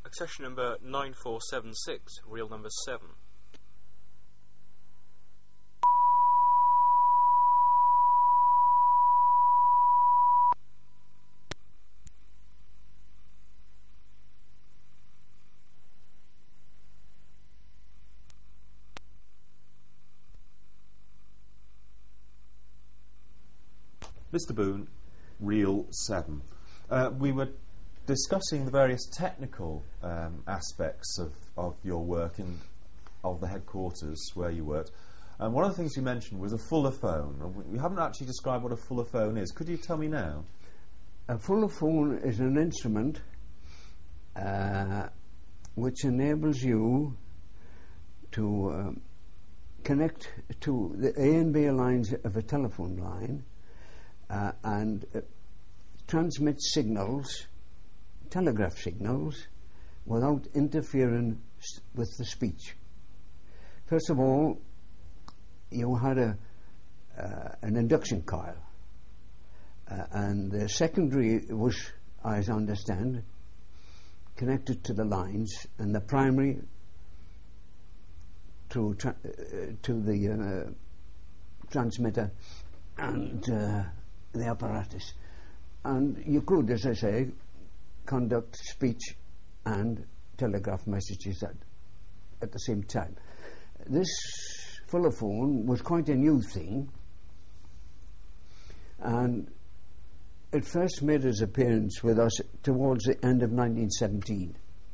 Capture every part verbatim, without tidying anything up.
Accession number nine four seven six, reel number seven. Mister Boone, reel seven. Uh, we were discussing the various technical um, aspects of, of your work and of the headquarters where you worked. And one of the things you mentioned was a Fuller phone. We haven't actually described what a Fuller phone is. Could you tell me now? A Fuller phone is an instrument uh, which enables you to um, connect to the A and B lines of a telephone line uh, and uh, transmit signals, telegraph signals, without interfering s- with the speech. First of all, you had a uh, an induction coil, uh, and the secondary was, as I understand, connected to the lines, and the primary to tra- uh, to the uh, transmitter and uh, the apparatus. And you could, as I say, conduct speech and telegraph messages at, at the same time. This Fuller phone was quite a new thing, and it first made its appearance with us towards the end of nineteen seventeen.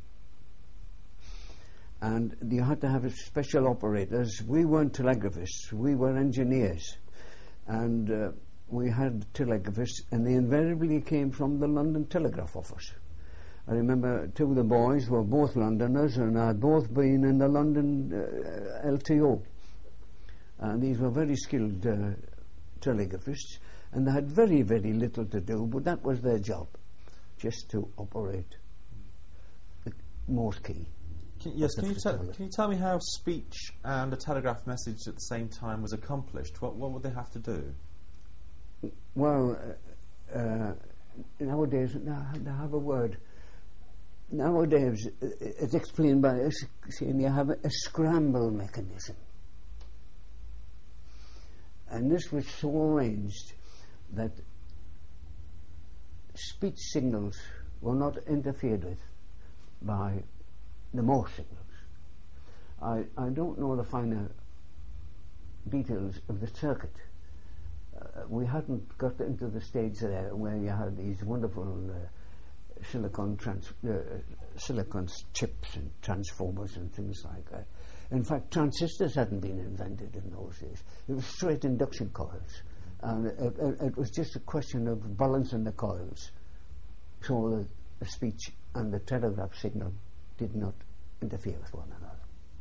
And you had to have special operators. We weren't telegraphists, we were engineers. And uh, we had telegraphists, and they invariably came from the London Telegraph Office. I remember two of the boys were both Londoners and had both been in the London uh, L T O. And these were very skilled uh, telegraphists, and they had very, very little to do, but that was their job, just to operate the Morse key. Can, yes, can you, te- can you tell me how speech and a telegraph message at the same time was accomplished? What, what would they have to do? Well, uh, uh, nowadays, now I have a word. Nowadays, uh, it's explained by us saying you have a, a scramble mechanism. And this was so arranged that speech signals were not interfered with by the Morse signals. I, I don't know the finer details of the circuit. Uh, we hadn't got into the stage there where you had these wonderful uh, silicon trans- uh, silicon chips and transformers and things like that. In fact, transistors hadn't been invented in those days. It was straight induction coils, and it, it, it was just a question of balancing the coils so that the speech and the telegraph signal did not interfere with one another.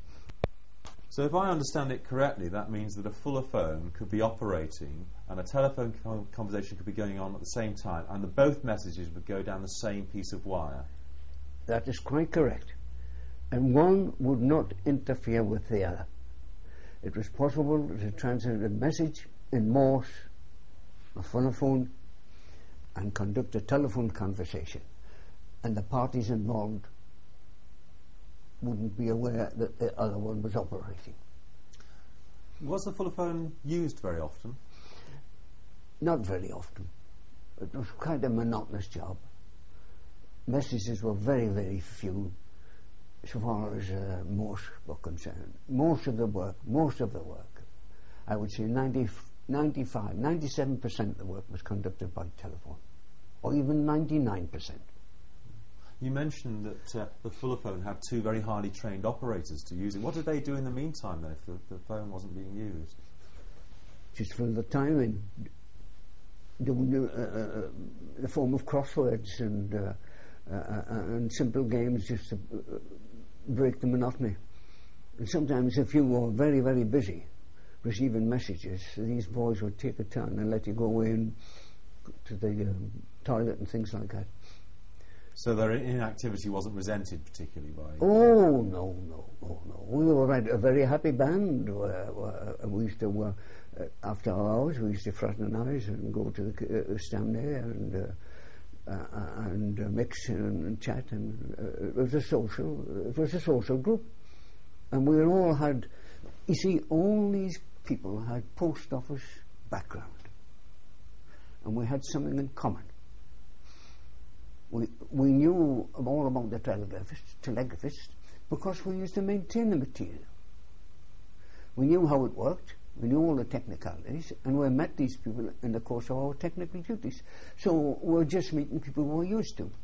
So if I understand it correctly, that means that a Fuller phone could be operating and a telephone co- conversation could be going on at the same time, and the both messages would go down the same piece of wire. That is quite correct. And one would not interfere with the other. It was possible to transmit a message in Morse, a Fuller phone, and conduct a telephone conversation. And the parties involved wouldn't be aware that the other one was operating. Was the Fuller phone used very often? Not very often. It was quite a monotonous job. Messages were very, very few so far as uh, Morse were concerned. Most of the work, most of the work, I would say ninety, ninety-five, ninety-seven percent of the work was conducted by telephone, or even ninety-nine percent. You mentioned that uh, the Fuller phone had two very highly trained operators to use it. What did they do in the meantime, then, if the, the phone wasn't being used? Just fill the time in, doing uh, uh, the form of crosswords and uh, uh, uh, and simple games just to uh, break the monotony. And sometimes, if you were very, very busy receiving messages, these boys would take a turn and let you go away and to the um, toilet and things like that. So their inactivity wasn't resented particularly by... Oh, no, no, no, no. We were a very happy band. Uh, uh, we used to, uh, uh, after hours, we used to fraternise and go to the uh, stand there and uh, uh, and uh, mix and, and chat, and uh, it was a social, it was a social group, and we all had, you see, all these people had post office background, and we had something in common. We we knew all about the telegraphist, telegraphist because we used to maintain the material. We knew how it worked, we knew all the technicalities, and we met these people in the course of our technical duties. So we're just meeting people we're used to.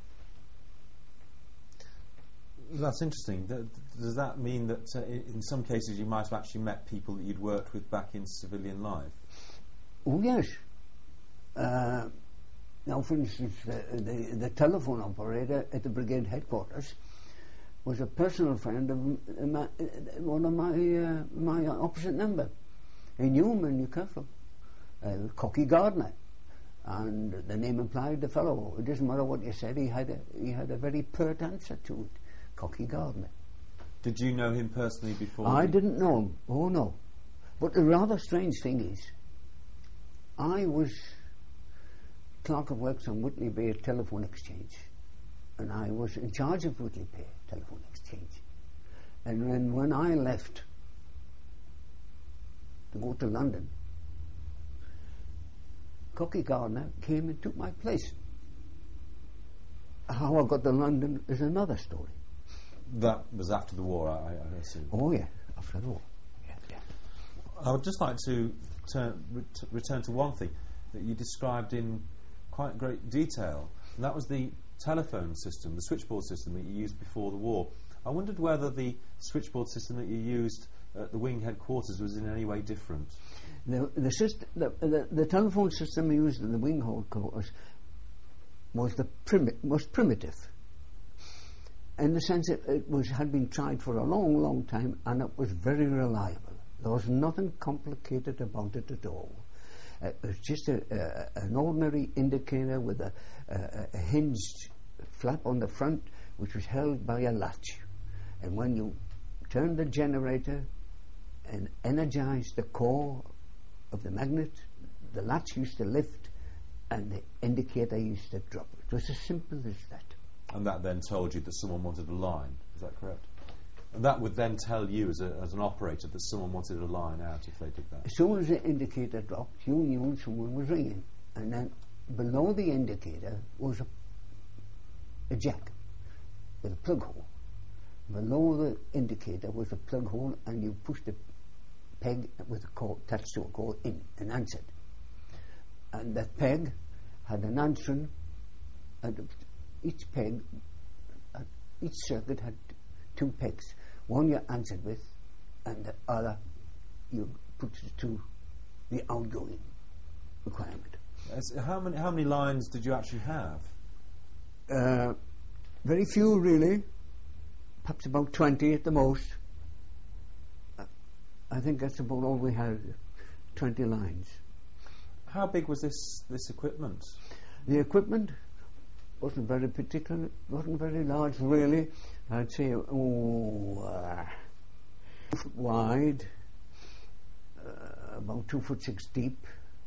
That's interesting. Th- does that mean that uh, i- in some cases you might have actually met people that you'd worked with back in civilian life? Oh yes. Uh, now, for instance, the, the, the telephone operator at the brigade headquarters was a personal friend of uh, my, uh, one of my uh, my opposite number. He knew him in Newcastle, uh, Cocky Gardner, and the name implied the fellow. It doesn't matter what you said; he had a he had a very pert answer to it, Cocky Gardner. Did you know him personally before? I the- didn't know him. Oh no! But the rather strange thing is, I was clerk of works on Whitley Bay Telephone Exchange, and I was in charge of Whitley Bay Telephone Exchange. And when, when I left to go to London, Cocky Gardner came and took my place. How I got to London is another story. That was after the war, I, I assume. Oh yeah, after the war. Yeah, yeah. I would just like to turn, ret- return to one thing that you described in quite great detail, and that was the telephone system, the switchboard system that you used before the war. I wondered whether the switchboard system that you used at the wing headquarters was in any way different. The the, syst- the, the the telephone system used in the wing headquarters was the primi- most primitive, in the sense that it was had been tried for a long, long time, and it was very reliable. There was nothing complicated about it at all. Uh, it was just a, a, an ordinary indicator with a, a, a hinged flap on the front, which was held by a latch. And when you turned the generator and energized the core of the magnet, the latch used to lift and the indicator used to drop. It was as simple as that. And that then told you that someone wanted a line, is that correct? And that would then tell you as, a, as an operator that someone wanted a line out if they did that. As soon as the indicator dropped, you knew someone was ringing. And then below the indicator was a, a jack with a plug hole. Below the indicator was a plug hole, and you pushed the peg with a cord attached to a cord in and answered. And that peg had an answering, and each peg, uh, each circuit had two pegs. One you answered with, and the other you put to the outgoing requirement. As, how many how many lines did you actually have? Uh, very few, really. Perhaps about twenty at the most. Uh, I think that's about all we had. Twenty lines. How big was this this equipment? The equipment wasn't very particular, wasn't very large, really. I'd say, oh, uh, foot wide, uh, about two foot six deep,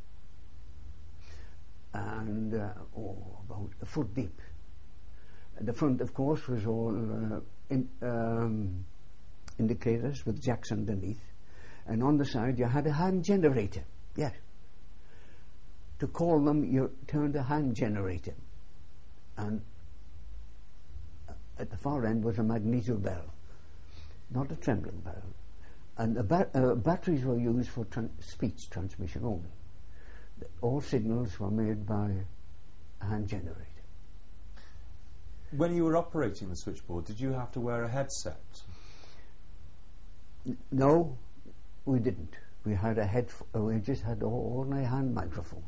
and uh, oh, about a foot deep. At the front, of course, was all uh, in, um, indicators with jacks underneath, and on the side you had a hand generator. Yes. To call them, you turned a hand generator, and at the far end was a magneto bell, not a trembling bell, and the ba- uh, batteries were used for tran- speech transmission only. The, all signals were made by a hand generator. When you were operating the switchboard, did you have to wear a headset? N- no, we didn't. We had a head. F- uh, we just had an ordinary hand microphone,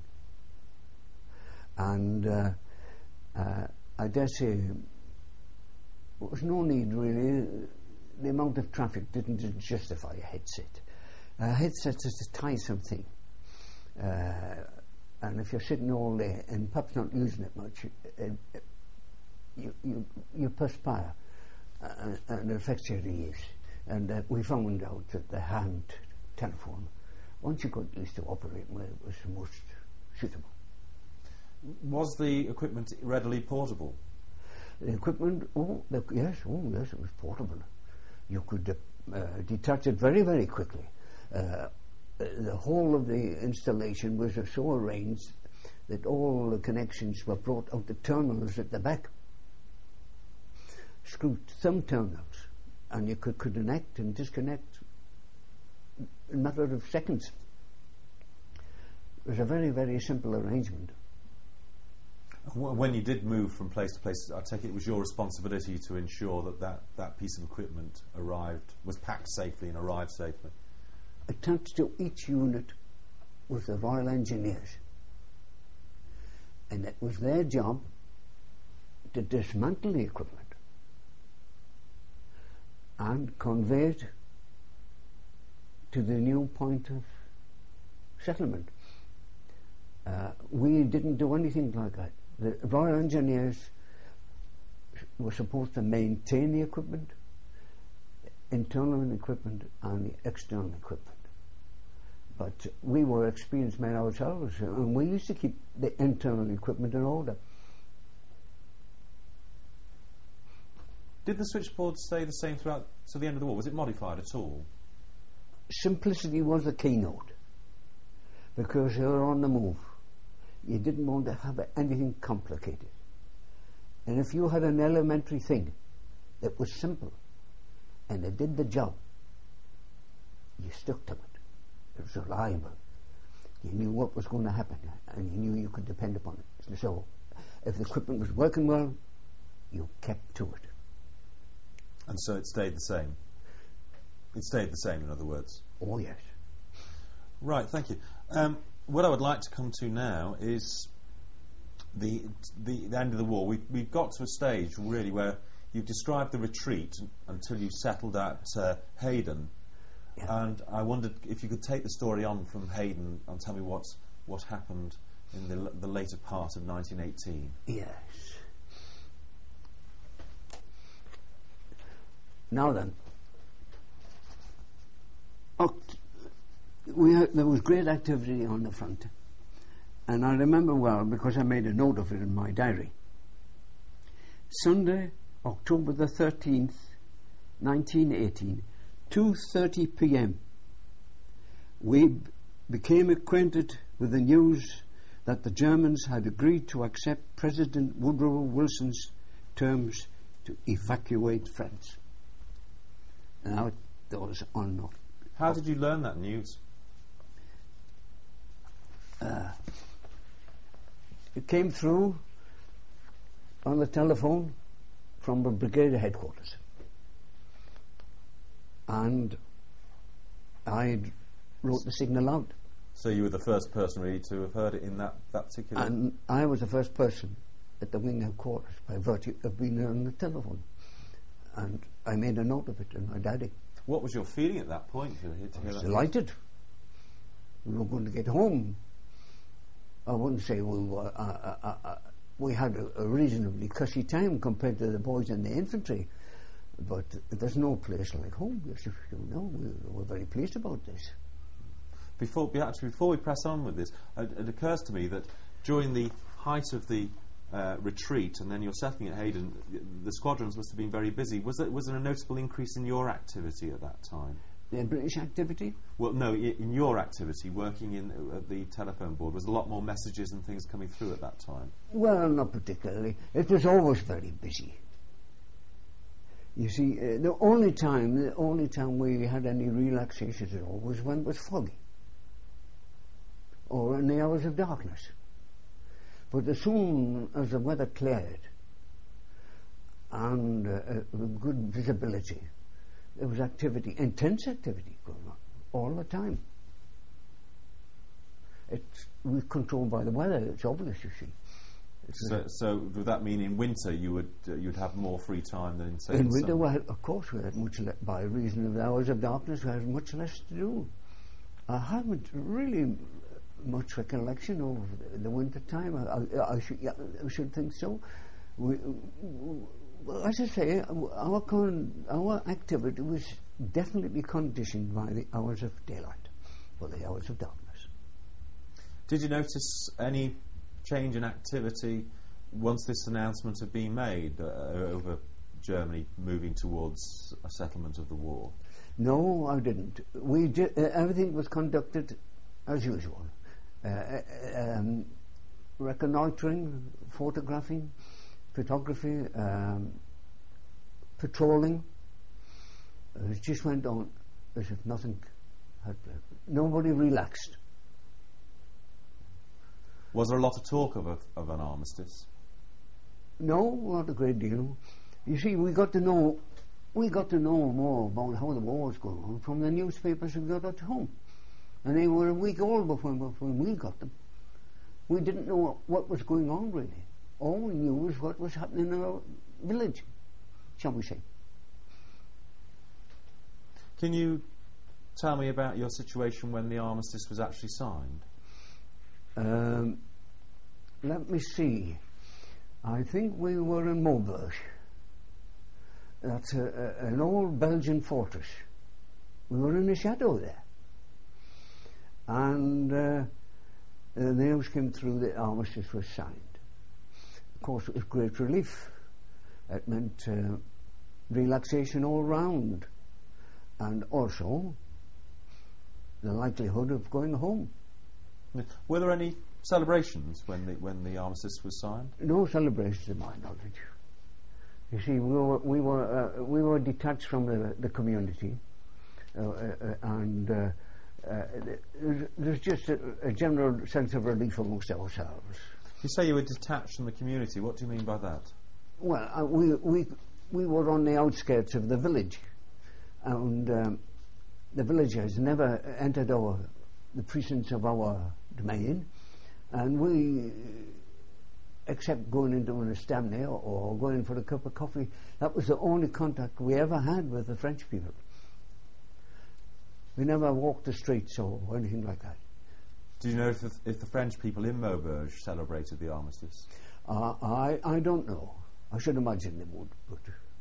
and uh, uh, I dare say there was no need really. The amount of traffic didn't justify a headset. A headset is a tiresome thing, uh, and if you're sitting all day and perhaps not using it much, uh, uh, you, you you perspire, uh, and it affects your ears. And uh, we found out that the hand telephone, once you got used to operating with it, was the most suitable. Was the equipment readily portable? The equipment, oh, the, yes, oh, yes, it was portable. You could uh, uh, detach it very, very quickly. Uh, the whole of the installation was so arranged that all the connections were brought out the terminals at the back, screwed thumb terminals, and you could connect and disconnect in a matter of seconds. It was a very, very simple arrangement. When you did move from place to place, I take it it was your responsibility to ensure that that, that piece of equipment arrived, was packed safely and arrived safely. Attached to each unit was the Royal Engineers, and it was their job to dismantle the equipment and convey it to the new point of settlement. Uh, we didn't do anything like that. The Royal Engineers were supposed to maintain the equipment, internal equipment and the external equipment. But we were experienced men ourselves, and we used to keep the internal equipment in order. Did the switchboard stay the same throughout to the end of the war? Was it modified at all? Simplicity was the keynote, because you were on the move. You didn't want to have anything complicated. And if you had an elementary thing that was simple and it did the job, you stuck to it. It was reliable. You knew what was going to happen, and you knew you could depend upon it. So if the equipment was working well, you kept to it. And so it stayed the same? It stayed the same, in other words? Oh, yes. Right, thank you. Um, what I would like to come to now is the, the, the end of the war. We've, we've got to a stage, really, where you've described the retreat until you settled at uh, Hayden. Yeah. And I wondered if you could take the story on from Hayden and tell me what what happened in the, the later part of nineteen eighteen. Yes. Now then, oh, we had, there was great activity on the front, and I remember well because I made a note of it in my diary. Sunday, October the thirteenth, nineteen eighteen. two thirty p m we b- became acquainted with the news that the Germans had agreed to accept President Woodrow Wilson's terms to evacuate France. Now it goes on. How did you learn that news? Uh, it came through on the telephone from the brigade headquarters. And I wrote the signal out. So you were the first person really to have heard it in that, that particular... And I was the first person at the wing headquarters by virtue of being on the telephone. And I made a note of it in my diary. What was your feeling at that point? To hear, to hear I was that delighted. We were going to get home. I wouldn't say we were... Uh, uh, uh, uh, we had a, a reasonably cushy time compared to the boys in the infantry. But there's no place like home. Yes, you know, we, we're very pleased about this. Before, actually, before we press on with this, it, it occurs to me that during the height of the uh, retreat, and then you're settling at Hayden, the squadrons must have been very busy. Was there, was there a noticeable increase in your activity at that time? The British activity? Well, no, I- in your activity, working in uh, at the telephone board, was a lot more messages and things coming through at that time? Well, not particularly. It was always very busy. You see, uh, the only time, the only time we had any relaxations at all was when it was foggy, or in the hours of darkness. But as soon as the weather cleared and uh, uh, good visibility, there was activity, intense activity going on all the time. It's we're controlled by the weather. It's obvious, you see. So, so would that mean in winter you would uh, you'd have more free time than say in in winter? summer? We had, of course, we had much le- by reason of the hours of darkness. We had much less to do. I haven't really much recollection of the, the winter time. I, I, I, should, yeah, I should think so. We, well, as I say, our con- our activity was definitely conditioned by the hours of daylight or the hours of darkness. Did you notice any change in activity once this announcement had been made uh, over Germany moving towards a settlement of the war? No, I didn't. We di- uh, everything was conducted as usual. Uh, uh, um, reconnoitering, photographing, photography, um, patrolling. Uh, it just went on as if nothing had. Uh, nobody relaxed. Was there a lot of talk of, a, of an armistice? No, not a great deal. You see, we got to know, we got to know more about how the war was going on from the newspapers we got at home, and they were a week old before, before we got them. We didn't know what was going on really. All we knew was what was happening in our village, shall we say. Can you tell me about your situation when the armistice was actually signed? Um, let me see. I think we were in Maubeuge. That's a, a, an old Belgian fortress. We were in a chateau there. And uh, the news came through the armistice was signed. Of course, it was great relief. It meant uh, relaxation all round. And also the likelihood of going home. Were there any celebrations when the when the armistice was signed? No celebrations, to my knowledge. You see, we were we were uh, we were detached from the the community, uh, uh, and uh, uh, there's, there's just a, a general sense of relief amongst ourselves. You say you were detached from the community. What do you mean by that? Well, uh, we we we were on the outskirts of the village, and um, the villagers never entered our the precincts of our domain, and we, except going into an estamne or, or going for a cup of coffee, that was the only contact we ever had with the French people. We never walked the streets or anything like that. Do you know if the, if the French people in Maubeuge celebrated the armistice? Uh, I I don't know. I should imagine they would, but.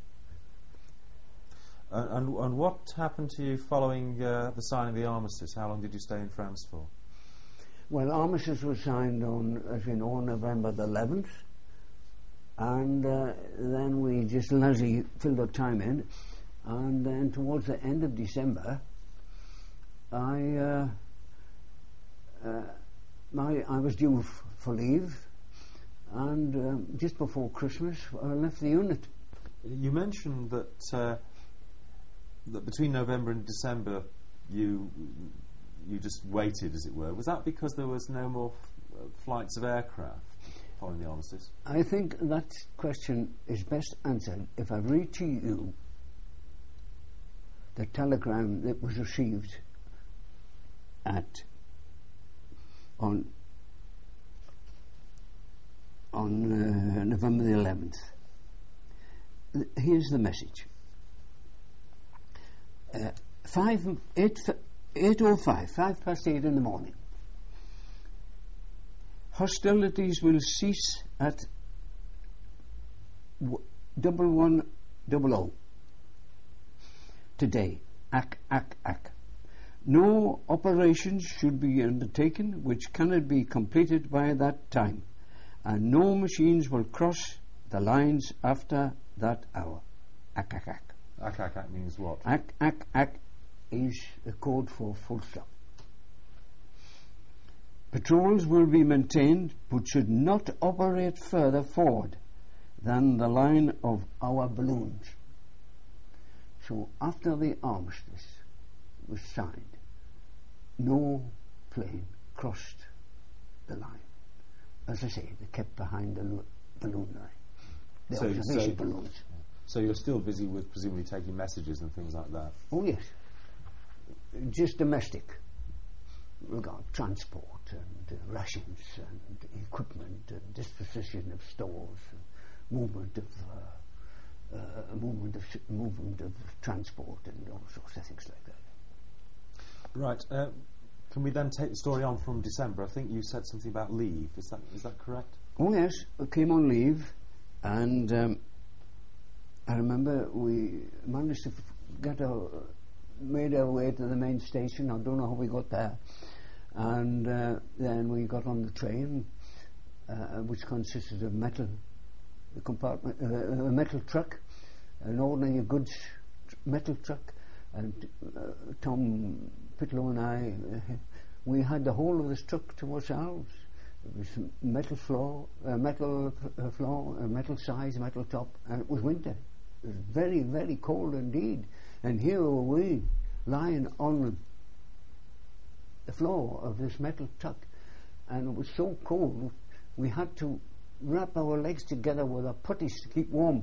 Uh, and, and what happened to you following uh, the signing of the armistice? How long did you stay in France for? Well, armistice was signed on, as you know, November the eleventh, and uh, then we just lazily filled our time in, and then towards the end of December, I uh, uh, my I was due f- for leave, and um, just before Christmas, I left the unit. You mentioned that. Uh, that between November and December you you just waited, as it were. Was that because there was no more f- uh, flights of aircraft following the armistice? I think that question is best answered if I read to you the telegram that was received at on on uh, November the eleventh. Th- here's the message. Uh, five, eight, eight oh five, five past eight in the morning. Hostilities will cease at w- double one double oh. Today, ac, ac, ac. No operations should be undertaken which cannot be completed by that time, and no machines will cross the lines after that hour. Ac, ac, ac. Ak, ak, ak means what? Ac, ac, ac is the code for full stop. Patrols will be maintained but should not operate further forward than the line of our balloons. So after the armistice was signed, no plane crossed the line. As I say, they kept behind the lo- balloon line, the So- observation so- balloons. So you're still busy with presumably taking messages and things like that? Oh yes, just domestic, regard transport and uh, rations and equipment and disposition of stores, and movement of uh, uh, movement of sh- movement of transport and all sorts of things like that. Right. Uh, can we then take the story on from December? I think you said something about leave. Is that is that correct? Oh yes, I came on leave, and um, I remember we managed to f- get our made our way to the main station. I don't know how we got there, and uh, then we got on the train, uh, which consisted of metal, the compartment, uh, a metal truck, an ordinary goods tr- metal truck, and uh, Tom Pitlow and I, uh, we had the whole of this truck to ourselves. It was metal floor, uh, metal uh, floor, uh, metal size, metal top, and it was winter. It was very, very cold indeed. And here were we, lying on the floor of this metal truck, and it was so cold we had to wrap our legs together with our putties to keep warm.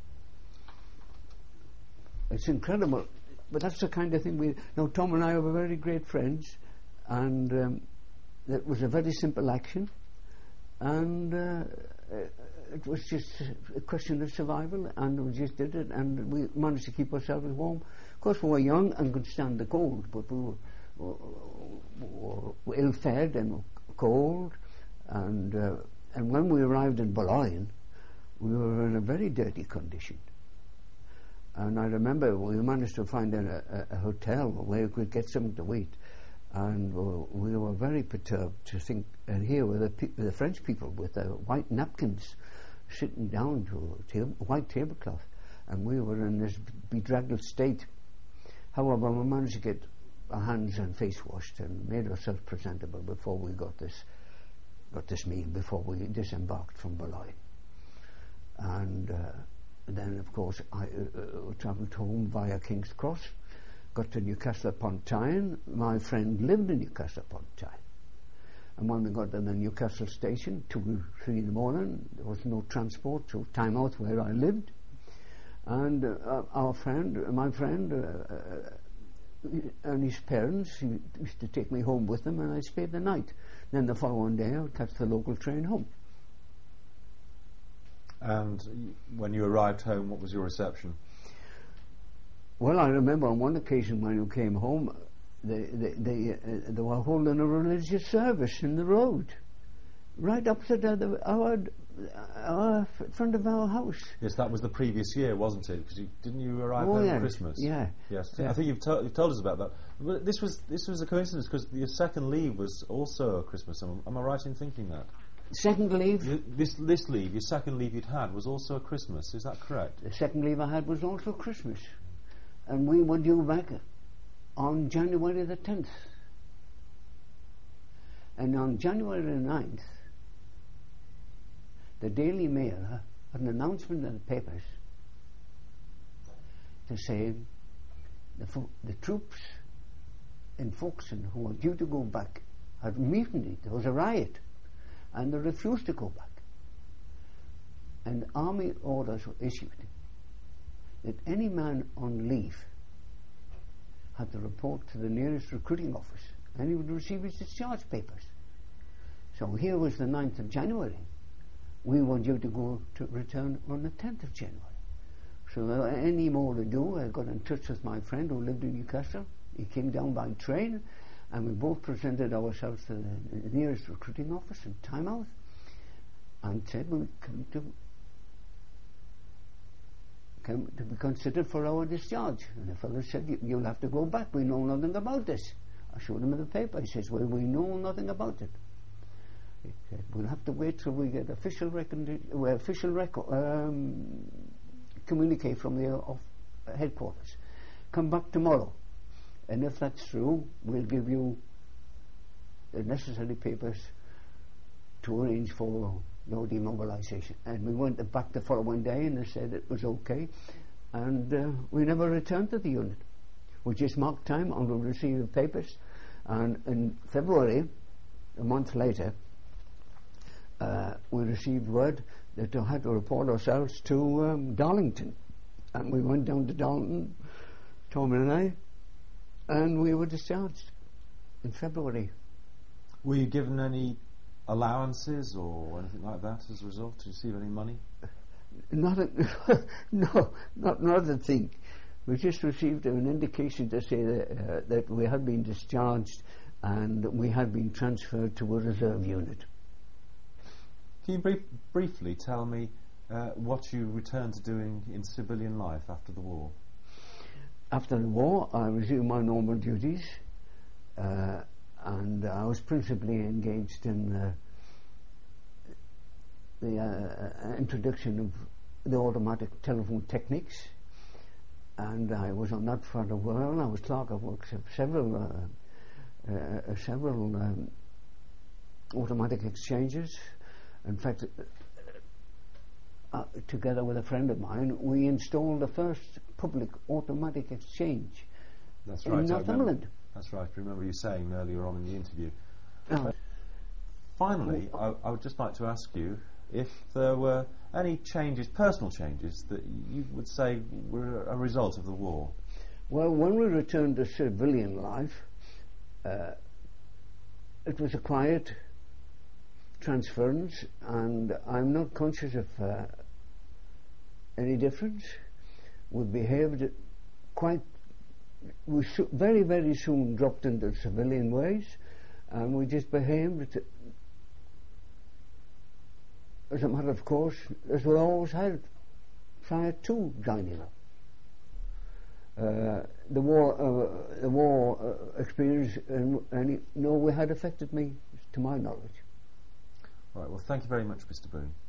It's incredible, but that's the kind of thing we... Now, Tom and I were very great friends, and um, it was a very simple action, and uh, it was just a question of survival, and we just did it, and we managed to keep ourselves warm. Of course, we were young and could stand the cold, but we were, were, were ill-fed and cold, and uh, and when we arrived in Boulogne, we were in a very dirty condition. And I remember we managed to find a, a, a hotel where we could get something to eat, and we, we were very perturbed to think, and here were the, pe- the French people with their white napkins sitting down to a tab- white tablecloth, and we were in this bedraggled state. However, we managed to get our hands and face washed and made ourselves presentable before we got this got this meal, before we disembarked from Boulogne. And uh, then, of course, I uh, uh, travelled home via King's Cross, got to Newcastle upon Tyne. My friend lived in Newcastle upon Tyne. And when we got to the Newcastle station, two, three in the morning, there was no transport to Tynemouth where I lived. And uh, our friend, my friend, uh, uh, and his parents, he used to take me home with them, and I stayed the night. Then the following day, I would catch the local train home. And y- when you arrived home, what was your reception? Well, I remember on one occasion when you came home, they they they, uh, they were holding a religious service in the road, right opposite the, our our f- front of our house. Yes, that was the previous year, wasn't it? Because you, didn't you arrive Oh, home yes, at Christmas? yeah. Yes, Yeah. I think you've, to- you've told us about that. But this was this was a coincidence because your second leave was also Christmas. Am, am I right in thinking that? Second leave, You, this this leave, your second leave you'd had, was also Christmas. Is that correct? the second leave I had was also Christmas, and we were due back on January the tenth. And on January the ninth, the Daily Mail had an announcement in the papers to say the, fo- the troops in Folkestone who were due to go back had mutinied. There was a riot, and they refused to go back. And army orders were issued that any man on leave had to report to the nearest recruiting office, and he would receive his discharge papers. So here was the ninth of January. We were due to go to return on the tenth of January. So without any more to do, I got in touch with my friend who lived in Newcastle. He came down by train, and we both presented ourselves to the nearest recruiting office in Tynemouth and said we come to come to be considered for our discharge. And the fellow said, you, you'll have to go back. We know nothing about this. I showed him the paper. He says, well, we know nothing about it. He said, we'll have to wait till we get official record, well, official record, um, communique from the uh, uh, headquarters. Come back tomorrow. And if that's true, we'll give you the necessary papers to arrange for no demobilisation. And we went back the following day and they said it was okay. And uh, we never returned to the unit. We just marked time and we received the papers. And in February, a month later, uh, we received word that we had to report ourselves to um, Darlington. And we went down to Darlington, Tom and I, and we were discharged in February. Were you given any allowances or anything like that as a result? Did you receive any money? Not a no, not not a thing. We just received an indication to say that, uh, that we had been discharged and we had been transferred to a reserve unit. Can you brief, briefly tell me uh, what you returned to doing in civilian life after the war? After the war, I resumed my normal duties, uh, and I was principally engaged in uh, the uh, uh, introduction of the automatic telephone techniques, and I was on that for a while. I was clerk of works of several uh, uh, uh, several um, automatic exchanges. In fact, uh, together with a friend of mine, we installed the first public automatic exchange That's in right. I remember- Northumberland. That's right. I remember you saying earlier on in the interview. Uh, Finally, I, I would just like to ask you if there were any changes, personal changes, that you would say were a result of the war. Well, when we returned to civilian life, uh, it was a quiet transference, and I'm not conscious of uh, any difference. We behaved quite. We so very, very soon dropped into civilian ways, and we just behaved as a matter of course, as we always had prior to joining up. Uh, the war, uh, the war uh, experience, and any no, way had affected me, to my knowledge. Right. Well, thank you very much, Mister Boone.